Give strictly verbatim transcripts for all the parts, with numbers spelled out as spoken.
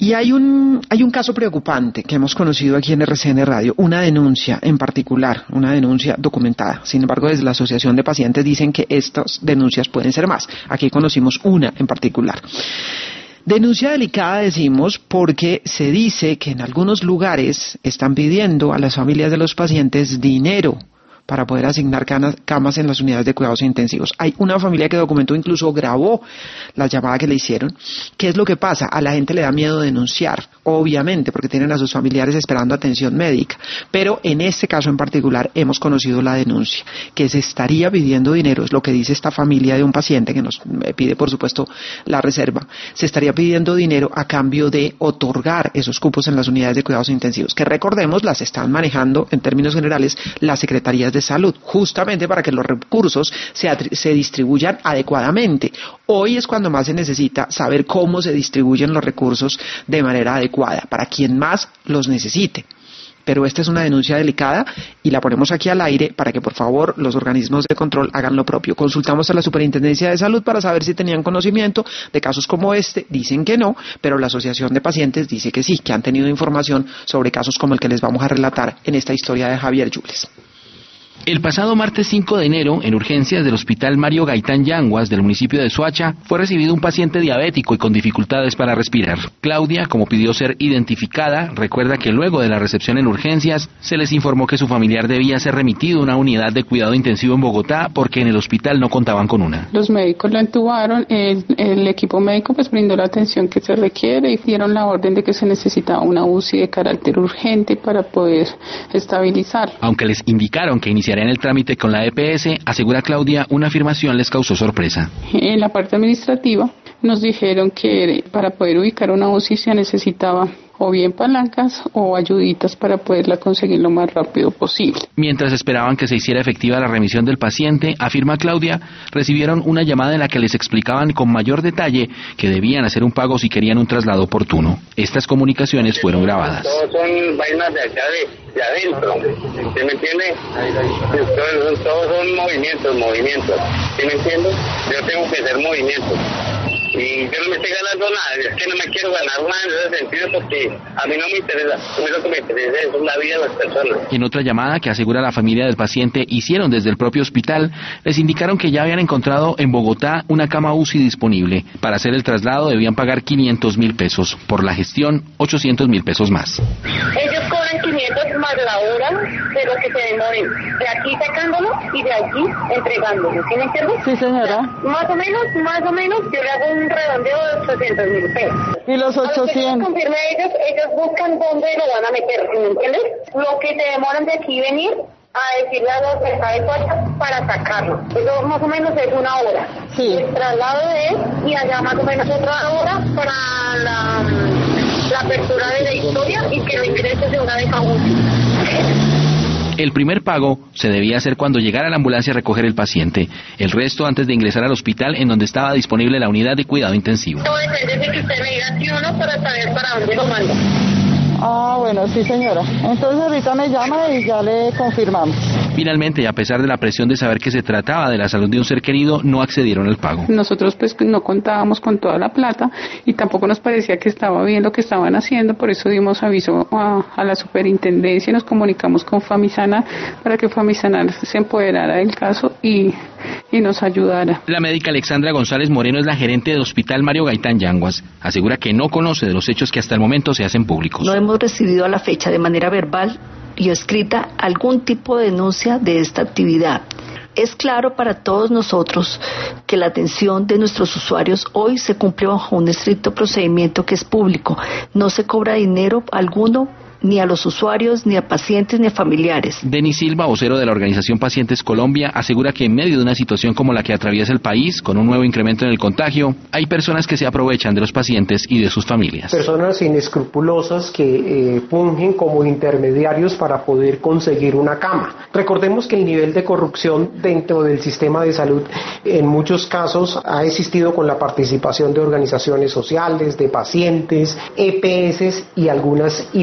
Y hay un, hay un caso preocupante que hemos conocido aquí en R C N Radio, una denuncia en particular, una denuncia documentada. Sin embargo, desde la Asociación de Pacientes dicen que estas denuncias pueden ser más. Aquí conocimos una en particular. Denuncia delicada, decimos, porque se dice que en algunos lugares están pidiendo a las familias de los pacientes dinero para poder asignar camas en las unidades de cuidados intensivos. Hay una familia que documentó, incluso grabó la llamada que le hicieron. ¿Qué es lo que pasa? A la gente le da miedo denunciar, obviamente, porque tienen a sus familiares esperando atención médica. Pero en este caso en particular hemos conocido la denuncia, que se estaría pidiendo dinero, es lo que dice esta familia de un paciente que nos pide, por supuesto, la reserva. Se estaría pidiendo dinero a cambio de otorgar esos cupos en las unidades de cuidados intensivos, que recordemos las están manejando en términos generales las secretarías de salud, justamente para que los recursos se, se distribuyan adecuadamente. Hoy es cuando más se necesita saber cómo se distribuyen los recursos de manera adecuada, para quien más los necesite. Pero esta es una denuncia delicada y la ponemos aquí al aire para que por favor los organismos de control hagan lo propio. Consultamos a la Superintendencia de Salud para saber si tenían conocimiento de casos como este. Dicen que no, pero la Asociación de Pacientes dice que sí, que han tenido información sobre casos como el que les vamos a relatar en esta historia de Javier Yules. El pasado martes cinco de enero, en urgencias del Hospital Mario Gaitán Yanguas del municipio de Soacha, fue recibido un paciente diabético y con dificultades para respirar. Claudia, como pidió ser identificada, recuerda que luego de la recepción en urgencias, se les informó que su familiar debía ser remitido a una unidad de cuidado intensivo en Bogotá porque en el hospital no contaban con una. Los médicos la entubaron, el, el equipo médico pues brindó la atención que se requiere y dieron la orden de que se necesitaba una U C I de carácter urgente para poder estabilizar. Aunque les indicaron que iniciarían en el trámite con la E P S, asegura Claudia, una afirmación les causó sorpresa. En la parte administrativa nos dijeron que para poder ubicar una U C I se necesitaba o bien palancas o ayuditas para poderla conseguir lo más rápido posible. Mientras esperaban que se hiciera efectiva la remisión del paciente, afirma Claudia, recibieron una llamada en la que les explicaban con mayor detalle que debían hacer un pago si querían un traslado oportuno. Estas comunicaciones fueron grabadas. Todos son vainas de acá de, de adentro, ¿sí me entiende? Todos, todos son movimientos, movimientos, ¿sí me entiende? Yo tengo que hacer movimientos. Y yo no me estoy ganando nada, es que no me quiero ganar nada en ese sentido porque a mí no me interesa, a mí lo que me interesa es la vida de las personas. En otra llamada que asegura la familia del paciente hicieron desde el propio hospital, les indicaron que ya habían encontrado en Bogotá una cama U C I disponible. Para hacer el traslado debían pagar quinientos mil pesos, por la gestión ochocientos mil pesos más. Ellos cobran quinientos más la hora de lo que se demoren, de aquí sacándolo y de allí entregándolo, ¿sí me entiendes? Sí, señora. Más o menos, más o menos, yo le hago un redondeo de ochocientos mil pesos. ¿Y los ochocientos? Confirme ellos, ellos buscan dónde lo van a meter, ¿me entiendes? Lo que se demoran de aquí venir a decirle a los de Soacha para sacarlo. Eso más o menos es una hora. Sí. El traslado de él y allá más o menos otra hora para la, la apertura de la historia y que lo ingrese de una vez a U C I. El primer pago se debía hacer cuando llegara la ambulancia a recoger el paciente. El resto antes de ingresar al hospital en donde estaba disponible la unidad de cuidado intensivo. No depende de que usted me diga sí o no para saber para dónde lo mando. Ah, bueno, sí, señora. Entonces ahorita me llama y ya le confirmamos. Finalmente, y a pesar de la presión de saber que se trataba de la salud de un ser querido, no accedieron al pago. Nosotros pues no contábamos con toda la plata y tampoco nos parecía que estaba bien lo que estaban haciendo, por eso dimos aviso a, a la superintendencia y nos comunicamos con Famisana para que Famisana se empoderara del caso y, y nos ayudara. La médica Alexandra González Moreno es la gerente del Hospital Mario Gaitán Yanguas. Asegura que no conoce de los hechos que hasta el momento se hacen públicos. No hemos recibido a la fecha de manera verbal y escrita algún tipo de denuncia de esta actividad. Es claro para todos nosotros que la atención de nuestros usuarios hoy se cumple bajo un estricto procedimiento que es público. No se cobra dinero alguno ni a los usuarios, ni a pacientes, ni a familiares. Denis Silva, vocero de la organización Pacientes Colombia, asegura que en medio de una situación como la que atraviesa el país, con un nuevo incremento en el contagio, hay personas que se aprovechan de los pacientes y de sus familias. Personas inescrupulosas que eh, fungen como intermediarios para poder conseguir una cama. Recordemos que el nivel de corrupción dentro del sistema de salud en muchos casos ha existido con la participación de organizaciones sociales, de pacientes, E P S y algunas I P S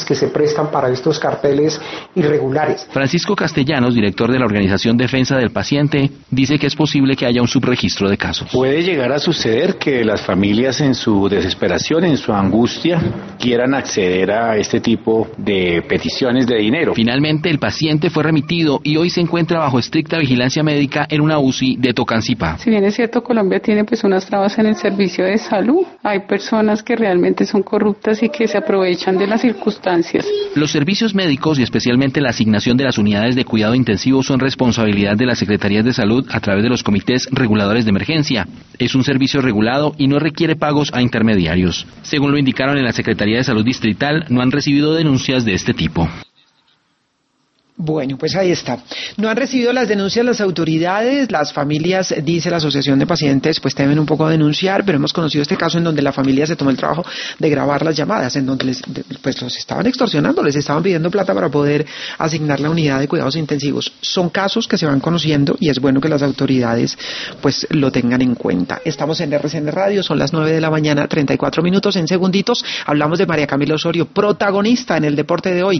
que se prestan para estos carteles irregulares. Francisco Castellanos, director de la organización Defensa del Paciente, dice que es posible que haya un subregistro de casos. Puede llegar a suceder que las familias en su desesperación, en su angustia, quieran acceder a este tipo de peticiones de dinero. Finalmente, el paciente fue remitido y hoy se encuentra bajo estricta vigilancia médica en una U C I de Tocancipá. Si bien es cierto, Colombia tiene pues unas trabas en el servicio de salud, hay personas que realmente son corruptas y que se aprovechan de las circunstancias. Los servicios médicos y especialmente la asignación de las unidades de cuidado intensivo son responsabilidad de las Secretarías de Salud a través de los comités reguladores de emergencia. Es un servicio regulado y no requiere pagos a intermediarios. Según lo indicaron en la Secretaría de Salud Distrital, no han recibido denuncias de este tipo. Bueno, pues ahí está. No han recibido las denuncias las autoridades, las familias, dice la Asociación de Pacientes, pues temen un poco denunciar, pero hemos conocido este caso en donde la familia se tomó el trabajo de grabar las llamadas, en donde les, pues los estaban extorsionando, les estaban pidiendo plata para poder asignar la unidad de cuidados intensivos. Son casos que se van conociendo y es bueno que las autoridades pues lo tengan en cuenta. Estamos en R C N Radio, son las nueve de la mañana, treinta y cuatro minutos. En segunditos hablamos de María Camila Osorio, protagonista en el deporte de hoy.